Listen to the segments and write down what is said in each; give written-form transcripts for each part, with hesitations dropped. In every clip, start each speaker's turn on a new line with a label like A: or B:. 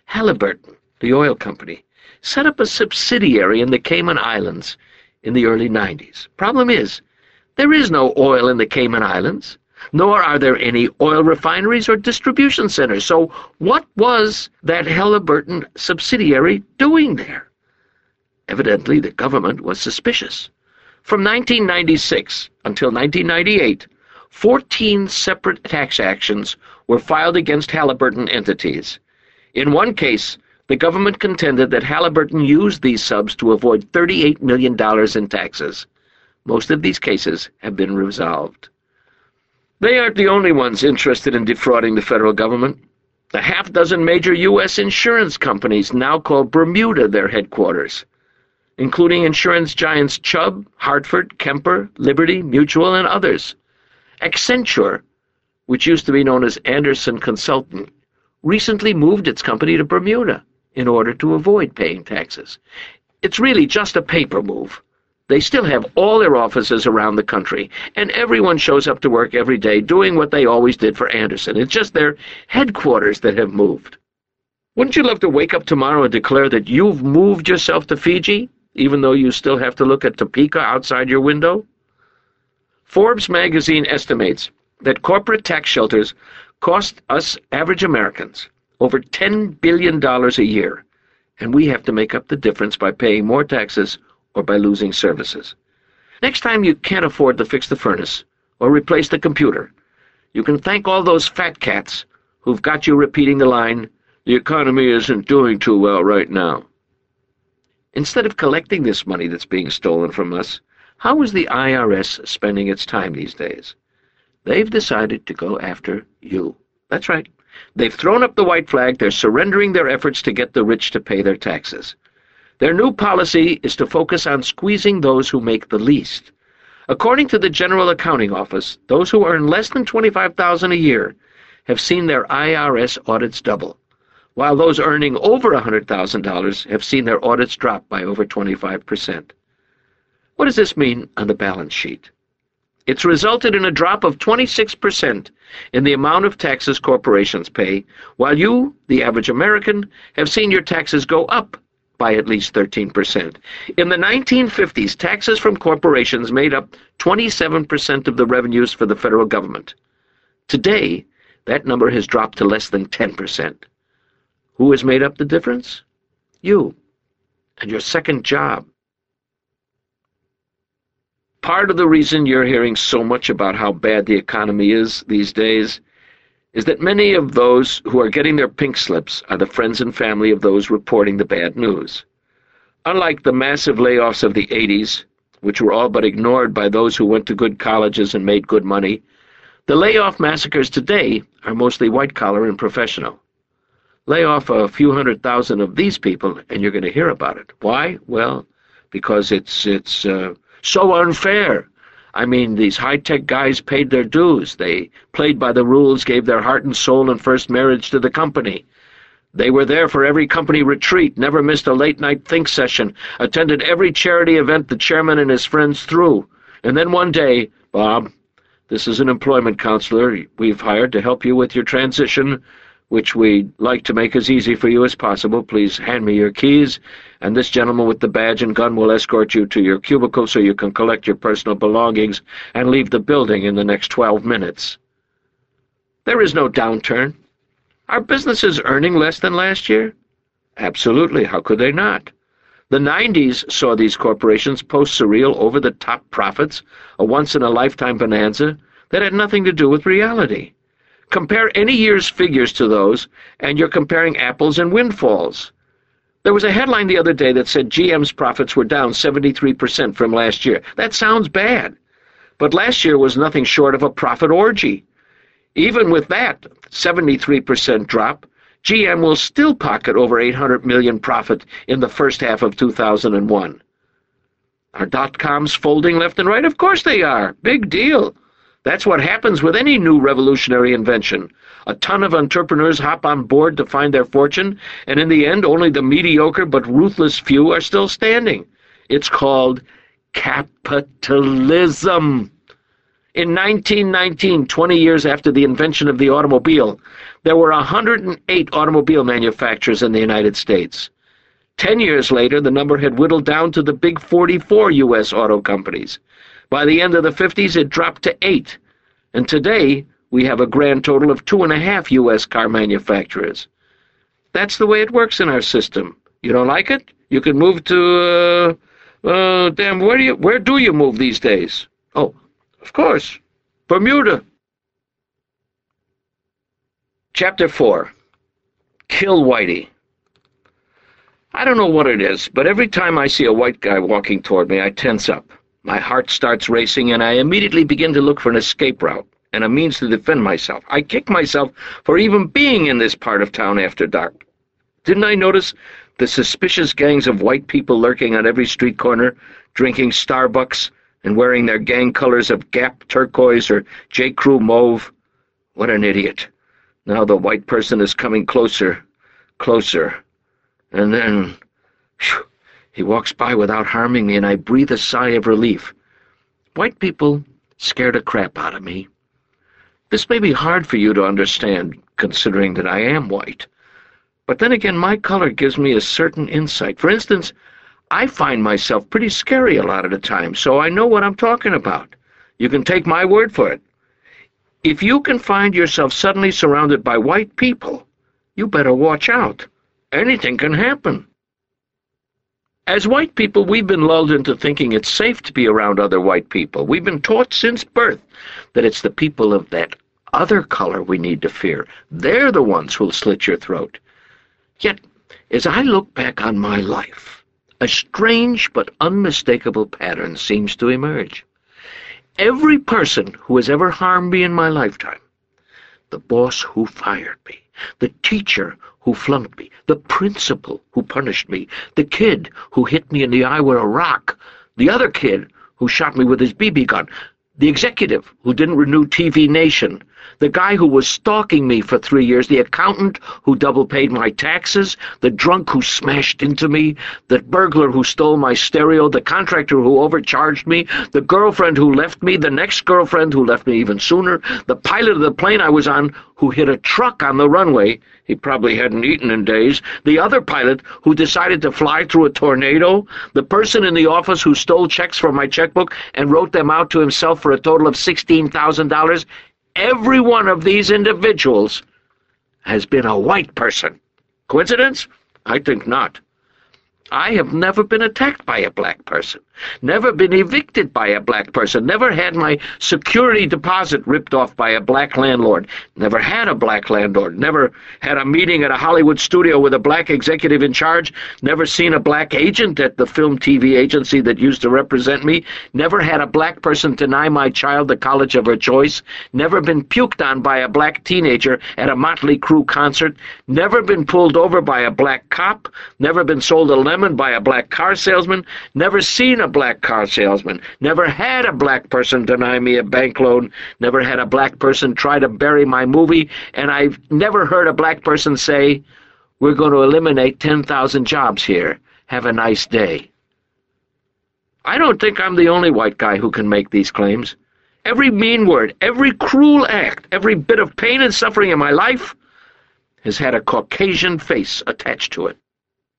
A: Halliburton, the oil company, set up a subsidiary in the Cayman Islands in the early 90s. Problem is, there is no oil in the Cayman Islands, nor are there any oil refineries or distribution centers. So what was that Halliburton subsidiary doing there? Evidently, the government was suspicious. From 1996 until 1998, 14 separate tax actions were filed against Halliburton entities. In one case, the government contended that Halliburton used these subs to avoid $38 million in taxes. Most of these cases have been resolved. They aren't the only ones interested in defrauding the federal government. A half-dozen major U.S. insurance companies now call Bermuda their headquarters, including insurance giants Chubb, Hartford, Kemper, Liberty, Mutual, and others. Accenture, which used to be known as Andersen Consulting, recently moved its company to Bermuda in order to avoid paying taxes. It's really just a paper move. They still have all their offices around the country, and everyone shows up to work every day doing what they always did for Andersen. It's just their headquarters that have moved. Wouldn't you love to wake up tomorrow and declare that you've moved yourself to Fiji, even though you still have to look at Topeka outside your window? Forbes magazine estimates that corporate tax shelters cost us average Americans over $10 billion a year, and we have to make up the difference by paying more taxes or by losing services. Next time you can't afford to fix the furnace or replace the computer, you can thank all those fat cats who've got you repeating the line, "The economy isn't doing too well right now." Instead of collecting this money that's being stolen from us, how is the IRS spending its time these days? They've decided to go after you. That's right. They've thrown up the white flag. They're surrendering their efforts to get the rich to pay their taxes. Their new policy is to focus on squeezing those who make the least. According to the General Accounting Office, those who earn less than $25,000 a year have seen their IRS audits double, while those earning over $100,000 have seen their audits drop by over 25%. What does this mean on the balance sheet? It's resulted in a drop of 26% in the amount of taxes corporations pay, while you, the average American, have seen your taxes go up by at least 13%. In the 1950s, taxes from corporations made up 27% of the revenues for the federal government. Today, that number has dropped to less than 10%. Who has made up the difference? You and your second job. Part of the reason you're hearing so much about how bad the economy is these days is that many of those who are getting their pink slips are the friends and family of those reporting the bad news. Unlike the massive layoffs of the 80s, which were all but ignored by those who went to good colleges and made good money, the layoff massacres today are mostly white-collar and professional. Lay off a few 100,000 of these people, and you're going to hear about it. Why? Well, because it's so unfair. I mean, these high-tech guys paid their dues. They played by the rules, gave their heart and soul and first marriage to the company. They were there for every company retreat, never missed a late-night think session, attended every charity event the chairman and his friends threw. And then one day, "Bob, this is an employment counselor we've hired to help you with your transition, which we'd like to make as easy for you as possible. Please hand me your keys, and this gentleman with the badge and gun will escort you to your cubicle so you can collect your personal belongings and leave the building in the next 12 minutes. There is no downturn. Are businesses earning less than last year? Absolutely. How could they not? The 90s saw these corporations post surreal over-the-top profits, a once-in-a-lifetime bonanza that had nothing to do with reality. Compare any year's figures to those, and you're comparing apples and windfalls. There was a headline the other day that said GM's profits were down 73% from last year. That sounds bad, but last year was nothing short of a profit orgy. Even with that 73% drop, GM will still pocket over $800 million profit in the first half of 2001. Are dot-coms folding left and right? Of course they are. Big deal. That's what happens with any new revolutionary invention. A ton of entrepreneurs hop on board to find their fortune, and in the end, only the mediocre but ruthless few are still standing. It's called capitalism. In 1919, 20 years after the invention of the automobile, there were 108 automobile manufacturers in the United States. 10 years later, the number had whittled down to the big 44 U.S. auto companies. By the end of the 50s, it dropped to 8. And today, we have a grand total of 2.5 U.S. car manufacturers. That's the way it works in our system. You don't like it? You can move to, where do you move these days? Oh, of course, Bermuda. Chapter 4. Kill Whitey. I don't know what it is, but every time I see a white guy walking toward me, I tense up. My heart starts racing, and I immediately begin to look for an escape route and a means to defend myself. I kick myself for even being in this part of town after dark. Didn't I notice the suspicious gangs of white people lurking on every street corner, drinking Starbucks and wearing their gang colors of Gap turquoise or J. Crew mauve? What an idiot. Now the white person is coming closer, closer. And then, he walks by without harming me, and I breathe a sigh of relief. White people scare the crap out of me. This may be hard for you to understand, considering that I am white. But then again, my color gives me a certain insight. For instance, I find myself pretty scary a lot of the time, so I know what I'm talking about. You can take my word for it. If you can find yourself suddenly surrounded by white people, you better watch out. Anything can happen. As white people, we've been lulled into thinking it's safe to be around other white people. We've been taught since birth that it's the people of that other color we need to fear. They're the ones who'll slit your throat. Yet, as I look back on my life, a strange but unmistakable pattern seems to emerge. Every person who has ever harmed me in my lifetime, the boss who fired me, the teacher who flunked me, the principal who punished me, the kid who hit me in the eye with a rock, the other kid who shot me with his BB gun, the executive who didn't renew TV Nation, the guy who was stalking me for 3 years, the accountant who double-paid my taxes, the drunk who smashed into me, the burglar who stole my stereo, the contractor who overcharged me, the girlfriend who left me, the next girlfriend who left me even sooner, the pilot of the plane I was on who hit a truck on the runway, he probably hadn't eaten in days, the other pilot who decided to fly through a tornado, the person in the office who stole checks from my checkbook and wrote them out to himself for a total of $16,000, every one of these individuals has been a white person. Coincidence? I think not. I have never been attacked by a black person, never been evicted by a black person, never had my security deposit ripped off by a black landlord, never had a black landlord, never had a meeting at a Hollywood studio with a black executive in charge, never seen a black agent at the film TV agency that used to represent me, never had a black person deny my child the college of her choice, never been puked on by a black teenager at a Motley Crue concert, never been pulled over by a black cop, never been sold a lemon by a black car salesman, never seen a black car salesman, never had a black person deny me a bank loan, never had a black person try to bury my movie, and I've never heard a black person say, "We're going to eliminate 10,000 jobs here. Have a nice day." I don't think I'm the only white guy who can make these claims. Every mean word, every cruel act, every bit of pain and suffering in my life has had a Caucasian face attached to it.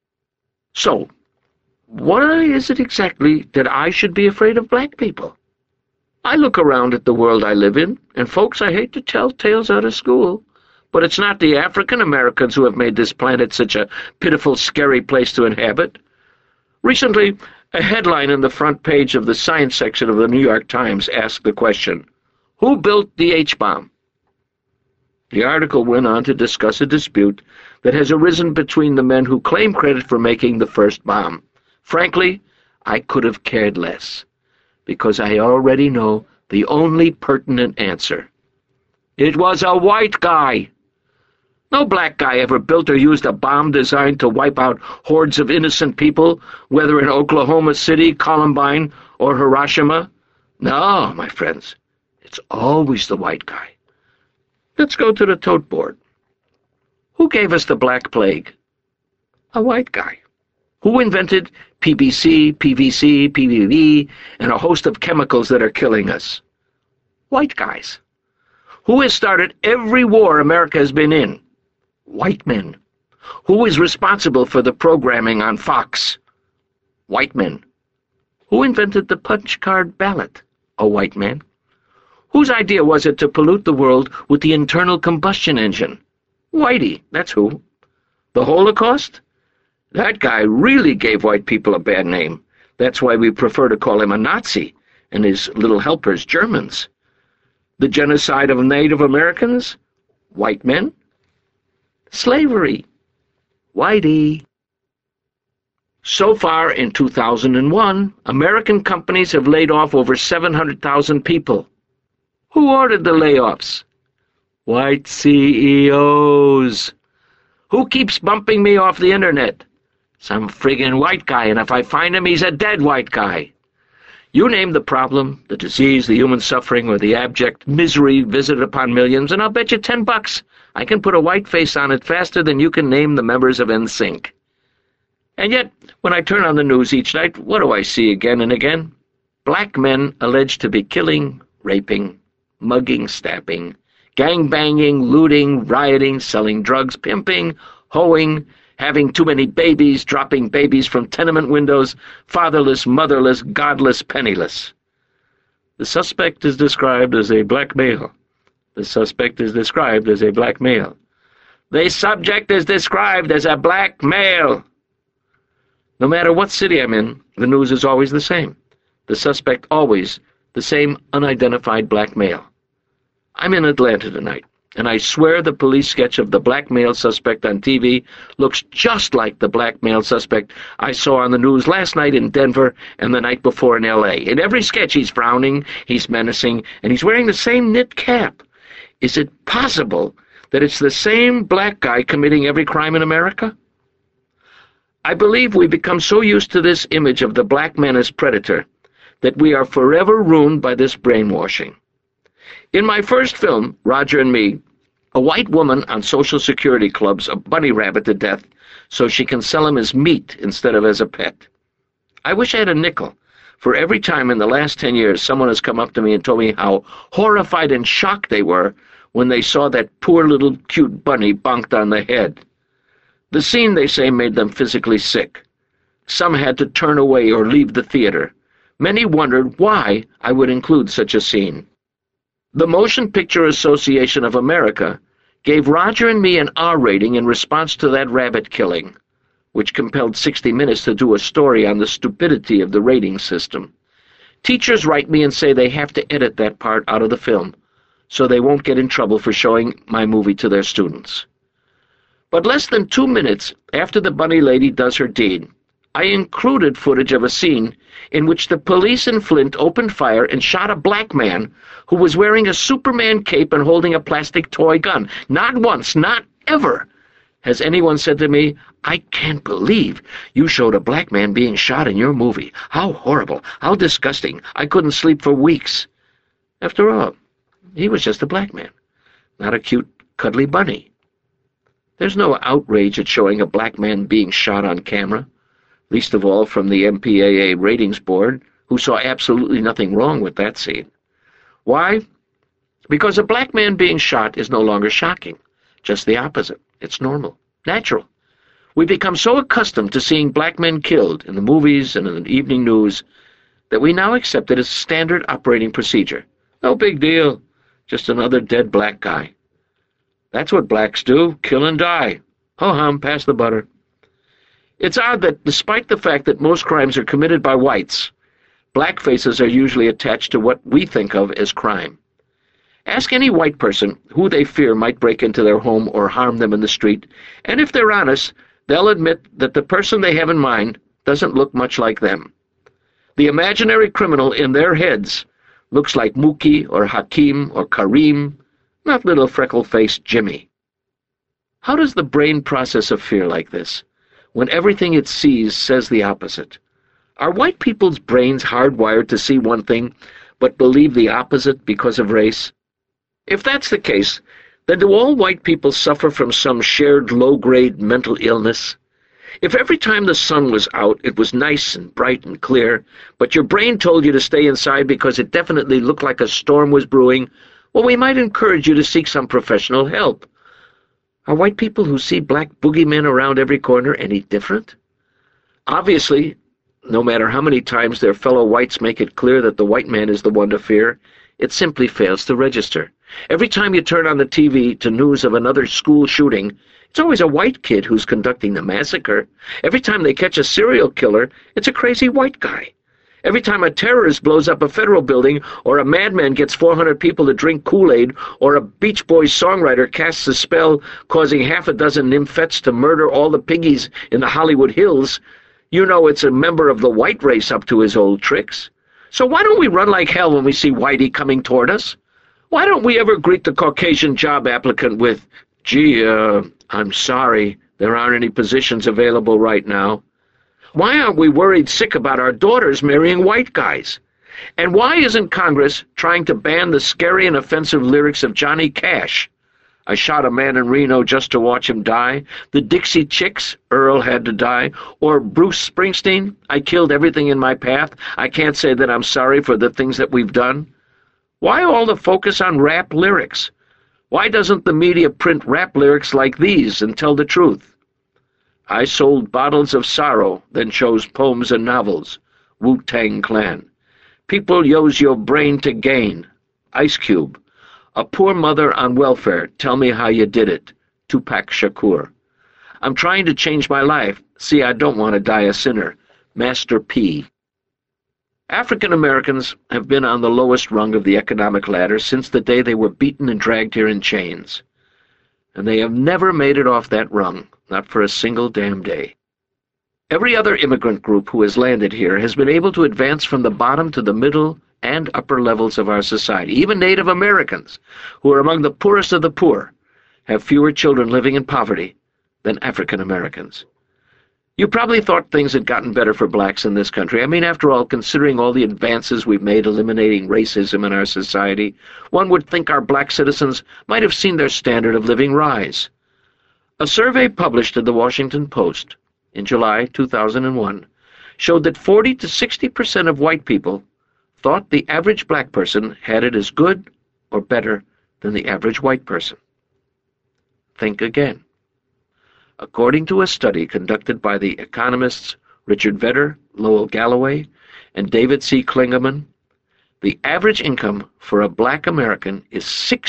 A: So, why is it exactly that I should be afraid of black people? I look around at the world I live in, and folks, I hate to tell tales out of school, but it's not the African Americans who have made this planet such a pitiful, scary place to inhabit. Recently, a headline in the front page of the science section of the New York Times asked the question, "Who built the H-bomb?" The article went on to discuss a dispute that has arisen between the men who claim credit for making the first bomb. Frankly, I could have cared less, because I already know the only pertinent answer. It was a white guy. No black guy ever built or used a bomb designed to wipe out hordes of innocent people, whether in Oklahoma City, Columbine, or Hiroshima. No, my friends, it's always the white guy. Let's go to the tote board. Who gave us the Black Plague? A white guy. Who invented PBC, PVC, PVV, and a host of chemicals that are killing us? White guys. Who has started every war America has been in? White men. Who is responsible for the programming on Fox? White men. Who invented the punch card ballot? A white man. Whose idea was it to pollute the world with the internal combustion engine? Whitey, that's who. The Holocaust? That guy really gave white people a bad name. That's why we prefer to call him a Nazi, and his little helpers Germans. The genocide of Native Americans? White men. Slavery? Whitey. So far in 2001, American companies have laid off over 700,000 people. Who ordered the layoffs? White CEOs. Who keeps bumping me off the internet? Some friggin' white guy, and if I find him, he's a dead white guy. You name the problem, the disease, the human suffering, or the abject misery visited upon millions, and I'll bet you $10 I can put a white face on it faster than you can name the members of NSYNC. And yet, when I turn on the news each night, what do I see again and again? Black men alleged to be killing, raping, mugging, stabbing, gang-banging, looting, rioting, selling drugs, pimping, hoeing, having too many babies, dropping babies from tenement windows, fatherless, motherless, godless, penniless. The suspect is described as a black male. The suspect is described as a black male. The subject is described as a black male. No matter what city I'm in, the news is always the same. The suspect always the same unidentified black male. I'm in Atlanta tonight, and I swear the police sketch of the black male suspect on TV looks just like the black male suspect I saw on the news last night in Denver and the night before in L.A. In every sketch he's frowning, he's menacing, and he's wearing the same knit cap. Is it possible that it's the same black guy committing every crime in America? I believe we become so used to this image of the black man as predator that we are forever ruined by this brainwashing. In my first film, Roger and Me, a white woman on Social Security clubs a bunny rabbit to death so she can sell him as meat instead of as a pet. I wish I had a nickel for every time in the last 10 years someone has come up to me and told me how horrified and shocked they were when they saw that poor little cute bunny bonked on the head. The scene, they say, made them physically sick. Some had to turn away or leave the theater. Many wondered why I would include such a scene. The Motion Picture Association of America gave Roger and Me an R rating in response to that rabbit killing, which compelled 60 Minutes to do a story on the stupidity of the rating system. Teachers write me and say they have to edit that part out of the film, so they won't get in trouble for showing my movie to their students. But less than 2 minutes after the bunny lady does her deed, I included footage of a scene in which the police in Flint opened fire and shot a black man who was wearing a Superman cape and holding a plastic toy gun. Not once, not ever, has anyone said to me, "I can't believe you showed a black man being shot in your movie. How horrible, how disgusting. I couldn't sleep for weeks." After all, he was just a black man, not a cute, cuddly bunny. There's no outrage at showing a black man being shot on camera, least of all from the MPAA ratings board, who saw absolutely nothing wrong with that scene. Why? Because a black man being shot is no longer shocking. Just the opposite. It's normal, natural. We become so accustomed to seeing black men killed in the movies and in the evening news that we now accept it as standard operating procedure. No big deal, just another dead black guy. That's what blacks do, kill and die. Ho-hum, pass the butter. It's odd that despite the fact that most crimes are committed by whites, black faces are usually attached to what we think of as crime. Ask any white person who they fear might break into their home or harm them in the street, and if they're honest, they'll admit that the person they have in mind doesn't look much like them. The imaginary criminal in their heads looks like Mookie or Hakeem or Kareem, not little freckle-faced Jimmy. How does the brain process a fear like this, when everything it sees says the opposite? Are white people's brains hardwired to see one thing, but believe the opposite because of race? If that's the case, then do all white people suffer from some shared low-grade mental illness? If every time the sun was out it was nice and bright and clear, but your brain told you to stay inside because it definitely looked like a storm was brewing, well, we might encourage you to seek some professional help. Are white people who see black boogeymen around every corner any different? Obviously, no matter how many times their fellow whites make it clear that the white man is the one to fear, it simply fails to register. Every time you turn on the TV to news of another school shooting, it's always a white kid who's conducting the massacre. Every time they catch a serial killer, it's a crazy white guy. Every time a terrorist blows up a federal building, or a madman gets 400 people to drink Kool-Aid, or a Beach Boys songwriter casts a spell causing half a dozen nymphets to murder all the piggies in the Hollywood Hills, you know it's a member of the white race up to his old tricks. So why don't we run like hell when we see Whitey coming toward us? Why don't we ever greet the Caucasian job applicant with, "Gee, I'm sorry, there aren't any positions available right now"? Why aren't we worried sick about our daughters marrying white guys? And why isn't Congress trying to ban the scary and offensive lyrics of Johnny Cash? "I shot a man in Reno just to watch him die," the Dixie Chicks, "Earl had to die," or Bruce Springsteen, "I killed everything in my path. I can't say that I'm sorry for the things that we've done"? Why all the focus on rap lyrics? Why doesn't the media print rap lyrics like these and tell the truth? "I sold bottles of sorrow, then chose poems and novels." Wu-Tang Clan. "People use your brain to gain." Ice Cube. "A poor mother on welfare, tell me how you did it." Tupac Shakur. "I'm trying to change my life. See, I don't want to die a sinner." Master P. African Americans have been on the lowest rung of the economic ladder since the day they were beaten and dragged here in chains. And they have never made it off that rung, not for a single damn day. Every other immigrant group who has landed here has been able to advance from the bottom to the middle and upper levels of our society. Even Native Americans, who are among the poorest of the poor, have fewer children living in poverty than African Americans. You probably thought things had gotten better for blacks in this country. I mean, after all, considering all the advances we've made eliminating racism in our society, one would think our black citizens might have seen their standard of living rise. A survey published in the Washington Post in July 2001 showed that 40 to 60% of white people thought the average black person had it as good or better than the average white person. Think again. According to a study conducted by the economists Richard Vedder, Lowell Galloway, and David C. Klingeman, the average income for a black American is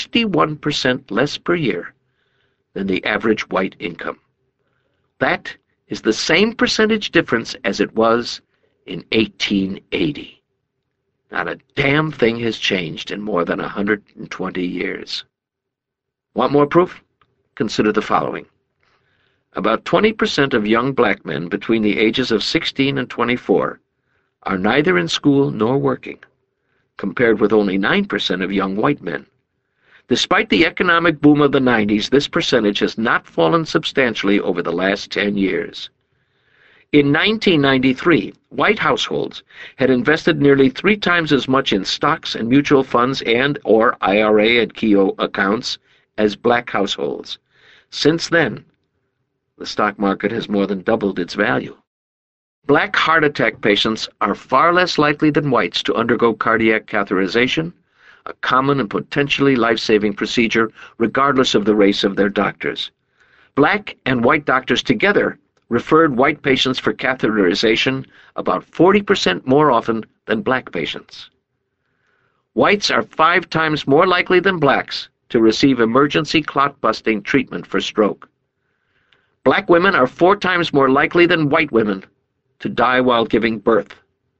A: 61% less per year than the average white income. That is the same percentage difference as it was in 1880. Not a damn thing has changed in more than 120 years. Want more proof? Consider the following. About 20% of young black men between the ages of 16 and 24 are neither in school nor working, compared with only 9% of young white men. Despite the economic boom of the 90s, this percentage has not fallen substantially over the last 10 years. In 1993, white households had invested nearly 3 times as much in stocks and mutual funds and/or IRA and Keogh accounts as black households. Since then, the stock market has more than doubled its value. Black heart attack patients are far less likely than whites to undergo cardiac catheterization, a common and potentially life-saving procedure regardless of the race of their doctors. Black and white doctors together referred white patients for catheterization about 40% more often than black patients. Whites are 5 times more likely than blacks to receive emergency clot-busting treatment for stroke. Black women are 4 times more likely than white women to die while giving birth.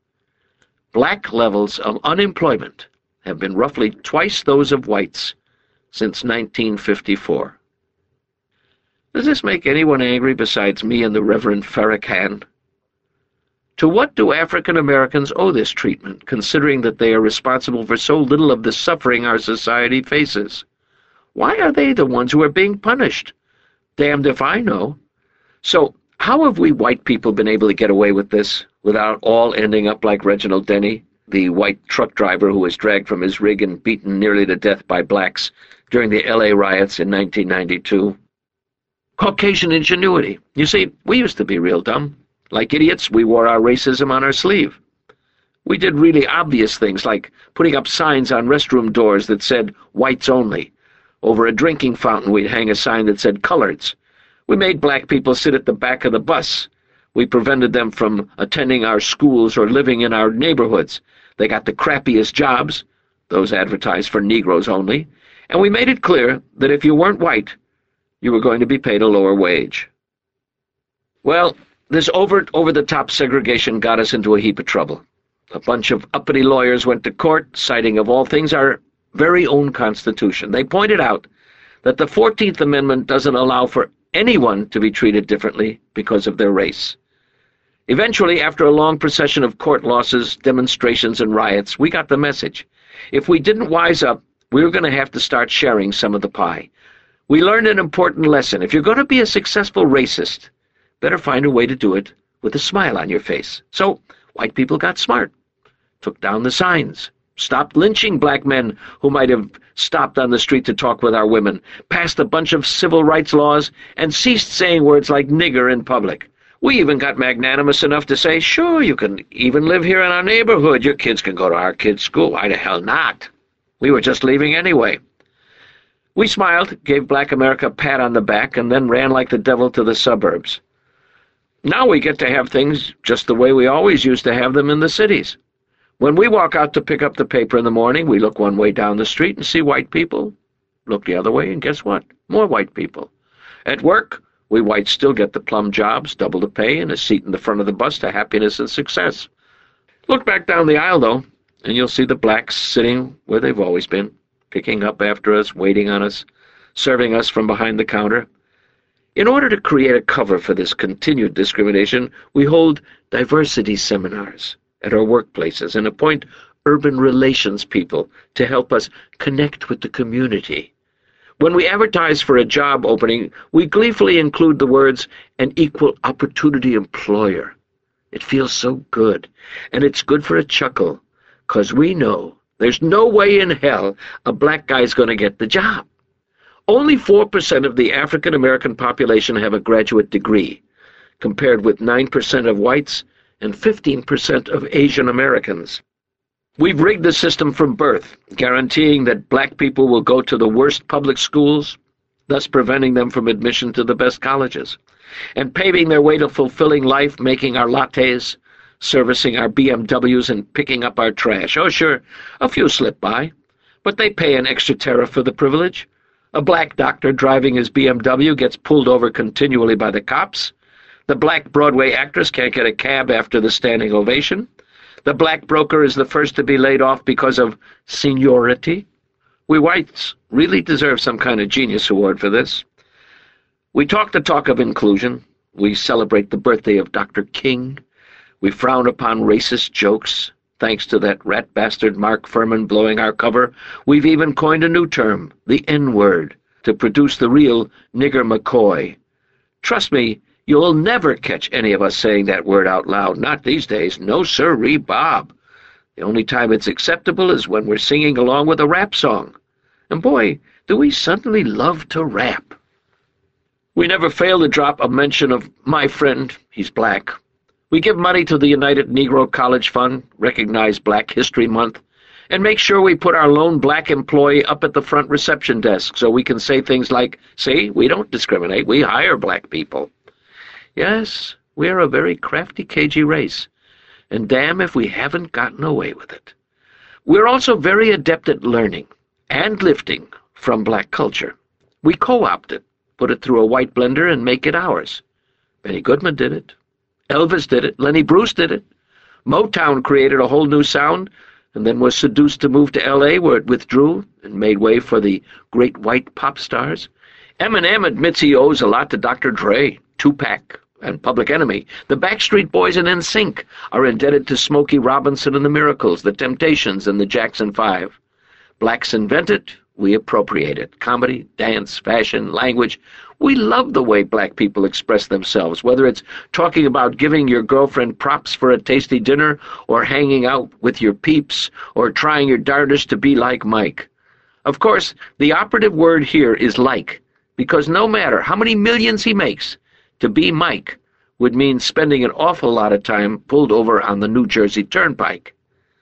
A: Black levels of unemployment have been roughly twice those of whites since 1954. Does this make anyone angry besides me and the Reverend Farrakhan? To what do African Americans owe this treatment, considering that they are responsible for so little of the suffering our society faces? Why are they the ones who are being punished? Damned if I know. So, how have we white people been able to get away with this without all ending up like Reginald Denny, the white truck driver who was dragged from his rig and beaten nearly to death by blacks during the LA riots in 1992? Caucasian ingenuity. You see, we used to be real dumb. Like idiots, we wore our racism on our sleeve. We did really obvious things like putting up signs on restroom doors that said, whites only. Over a drinking fountain, we'd hang a sign that said, coloreds. We made black people sit at the back of the bus. We prevented them from attending our schools or living in our neighborhoods. They got the crappiest jobs, those advertised for Negroes only, and we made it clear that if you weren't white, you were going to be paid a lower wage. Well, this overt, over-the-top segregation got us into a heap of trouble. A bunch of uppity lawyers went to court, citing, of all things, our very own Constitution. They pointed out that the 14th Amendment doesn't allow for anyone to be treated differently because of their race. Eventually, after a long procession of court losses, demonstrations, and riots, we got the message. If we didn't wise up, we were going to have to start sharing some of the pie. We learned an important lesson. If you're going to be a successful racist, better find a way to do it with a smile on your face. So, white people got smart, took down the signs, stopped lynching black men who might have stopped on the street to talk with our women, passed a bunch of civil rights laws, and ceased saying words like nigger in public. We even got magnanimous enough to say, sure, you can even live here in our neighborhood. Your kids can go to our kids' school. Why the hell not? We were just leaving anyway. We smiled, gave Black America a pat on the back, and then ran like the devil to the suburbs. Now we get to have things just the way we always used to have them in the cities. When we walk out to pick up the paper in the morning, we look one way down the street and see white people. Look the other way, and guess what? More white people. At work, we whites still get the plum jobs, double the pay, and a seat in the front of the bus to happiness and success. Look back down the aisle, though, and you'll see the blacks sitting where they've always been, picking up after us, waiting on us, serving us from behind the counter. In order to create a cover for this continued discrimination, we hold diversity seminars at our workplaces and appoint urban relations people to help us connect with the community. When we advertise for a job opening, we gleefully include the words, an equal opportunity employer. It feels so good, and it's good for a chuckle, 'cause we know there's no way in hell a black guy's going to get the job. Only 4% of the African American population have a graduate degree, compared with 9% of whites and 15% of Asian Americans. We've rigged the system from birth, guaranteeing that black people will go to the worst public schools, thus preventing them from admission to the best colleges, and paving their way to fulfilling life, making our lattes, servicing our BMWs, and picking up our trash. Oh, sure, a few slip by, but they pay an extra tariff for the privilege. A black doctor driving his BMW gets pulled over continually by the cops. The black Broadway actress can't get a cab after the standing ovation. The black broker is the first to be laid off because of seniority. We whites really deserve some kind of genius award for this. We talk the talk of inclusion. We celebrate the birthday of Dr. King. We frown upon racist jokes. Thanks to that rat bastard Mark Furman blowing our cover, we've even coined a new term, the N-word, to produce the real Nigger McCoy. Trust me, you'll never catch any of us saying that word out loud, not these days. No sirree, Bob. The only time it's acceptable is when we're singing along with a rap song. And boy, do we suddenly love to rap. We never fail to drop a mention of my friend, he's black. We give money to the United Negro College Fund, recognize Black History Month, and make sure we put our lone black employee up at the front reception desk so we can say things like, see, we don't discriminate, we hire black people. Yes, we are a very crafty, cagey race, and damn if we haven't gotten away with it. We're also very adept at learning and lifting from black culture. We co-opt it, put it through a white blender, and make it ours. Benny Goodman did it. Elvis did it. Lenny Bruce did it. Motown created a whole new sound, and then was seduced to move to L.A., where it withdrew and made way for the great white pop stars. Eminem admits he owes a lot to Dr. Dre, Tupac, and Public Enemy. The Backstreet Boys and NSYNC are indebted to Smokey Robinson and the Miracles, the Temptations, and the Jackson 5. Blacks invent it, we appropriate it. Comedy, dance, fashion, language. We love the way black people express themselves, whether it's talking about giving your girlfriend props for a tasty dinner, or hanging out with your peeps, or trying your darndest to be like Mike. Of course, the operative word here is like, because no matter how many millions he makes, to be Mike would mean spending an awful lot of time pulled over on the New Jersey Turnpike.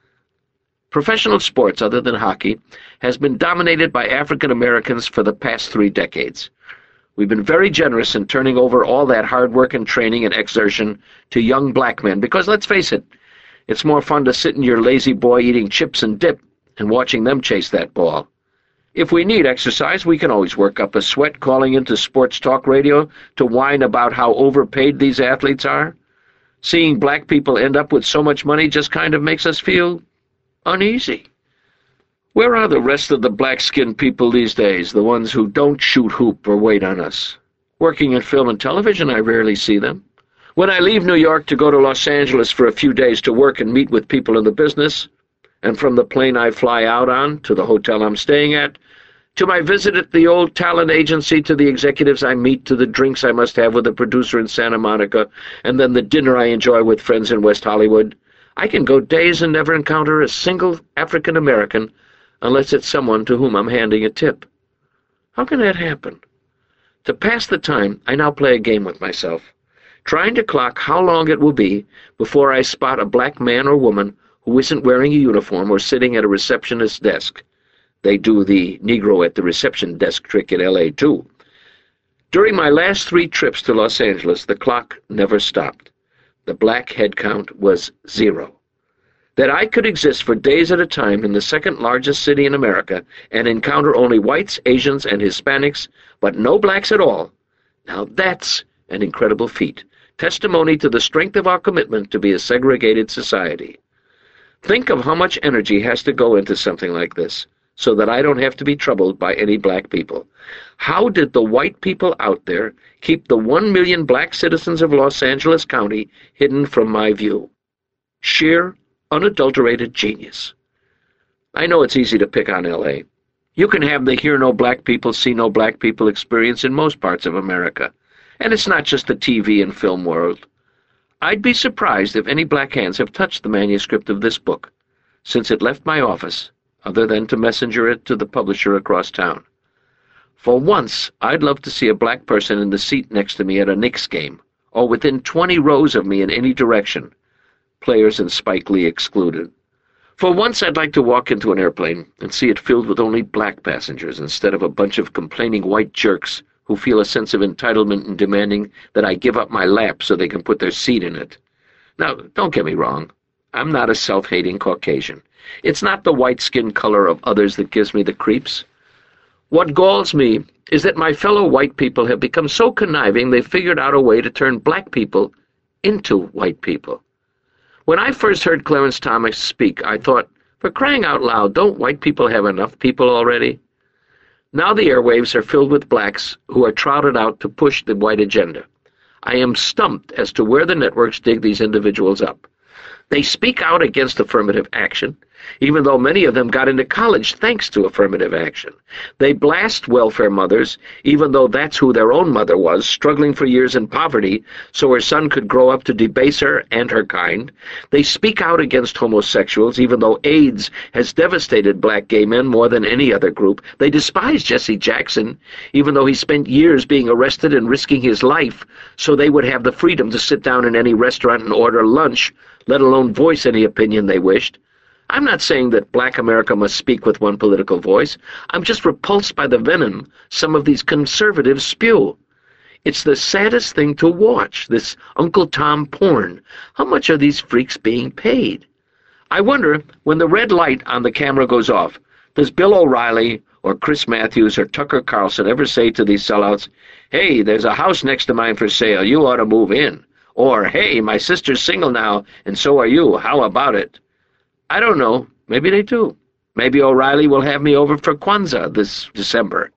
A: Professional sports, other than hockey, has been dominated by African Americans for the past 3 decades. We've been very generous in turning over all that hard work and training and exertion to young black men, because let's face it, it's more fun to sit in your lazy boy eating chips and dip and watching them chase that ball. If we need exercise, we can always work up a sweat calling into sports talk radio to whine about how overpaid these athletes are. Seeing black people end up with so much money just kind of makes us feel uneasy. Where are the rest of the black-skinned people these days, the ones who don't shoot hoop or wait on us? Working in film and television, I rarely see them. When I leave New York to go to Los Angeles for a few days to work and meet with people in the business, and from the plane I fly out on to the hotel I'm staying at, to my visit at the old talent agency, to the executives I meet, to the drinks I must have with the producer in Santa Monica, and then the dinner I enjoy with friends in West Hollywood, I can go days and never encounter a single African American unless it's someone to whom I'm handing a tip. How can that happen? To pass the time, I now play a game with myself, trying to clock how long it will be before I spot a black man or woman who isn't wearing a uniform or sitting at a receptionist's desk. They do the Negro at the reception desk trick in L.A., too. During my last 3 trips to Los Angeles, the clock never stopped. The black head count was 0. That I could exist for days at a time in the second-largest city in America and encounter only whites, Asians, and Hispanics, but no blacks at all, now that's an incredible feat, testimony to the strength of our commitment to be a segregated society. Think of how much energy has to go into something like this, so that I don't have to be troubled by any black people. How did the white people out there keep the 1 million black citizens of Los Angeles County hidden from my view? Sheer, unadulterated genius. I know it's easy to pick on L.A. You can have the hear no black people, see no black people experience in most parts of America, and it's not just the TV and film world. I'd be surprised if any black hands have touched the manuscript of this book since it left my office, other than to messenger it to the publisher across town. For once, I'd love to see a black person in the seat next to me at a Knicks game, or within 20 rows of me in any direction, players and Spike Lee excluded. For once, I'd like to walk into an airplane and see it filled with only black passengers instead of a bunch of complaining white jerks who feel a sense of entitlement in demanding that I give up my lap so they can put their seat in it. Now, don't get me wrong. I'm not a self-hating Caucasian. It's not the white skin color of others that gives me the creeps. What galls me is that my fellow white people have become so conniving they've figured out a way to turn black people into white people. When I first heard Clarence Thomas speak, I thought, for crying out loud, don't white people have enough people already? Now the airwaves are filled with blacks who are trotted out to push the white agenda. I am stumped as to where the networks dig these individuals up. They speak out against affirmative action, even though many of them got into college thanks to affirmative action. They blast welfare mothers, even though that's who their own mother was, struggling for years in poverty so her son could grow up to debase her and her kind. They speak out against homosexuals, even though AIDS has devastated black gay men more than any other group. They despise Jesse Jackson, even though he spent years being arrested and risking his life so they would have the freedom to sit down in any restaurant and order lunch, let alone voice any opinion they wished. I'm not saying that black America must speak with one political voice. I'm just repulsed by the venom some of these conservatives spew. It's the saddest thing to watch, this Uncle Tom porn. How much are these freaks being paid? I wonder, when the red light on the camera goes off, does Bill O'Reilly or Chris Matthews or Tucker Carlson ever say to these sellouts, "Hey, there's a house next to mine for sale, you ought to move in"? Or, "Hey, my sister's single now, and so are you, how about it?" I don't know. Maybe they do. Maybe O'Reilly will have me over for Kwanzaa this December.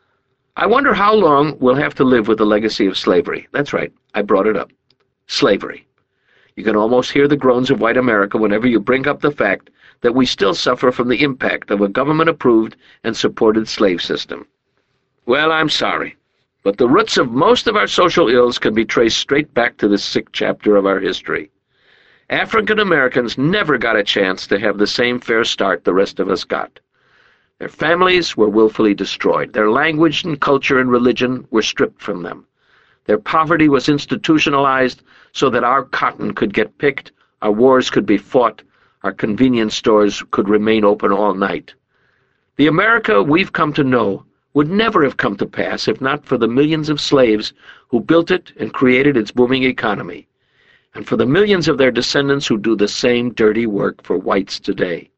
A: I wonder how long we'll have to live with the legacy of slavery. That's right, I brought it up. Slavery. You can almost hear the groans of white America whenever you bring up the fact that we still suffer from the impact of a government-approved and supported slave system. Well, I'm sorry, but the roots of most of our social ills can be traced straight back to this sick chapter of our history. African Americans never got a chance to have the same fair start the rest of us got. Their families were willfully destroyed. Their language and culture and religion were stripped from them. Their poverty was institutionalized so that our cotton could get picked, our wars could be fought, our convenience stores could remain open all night. The America we've come to know would never have come to pass if not for the millions of slaves who built it and created its booming economy, and for the millions of their descendants who do the same dirty work for whites today.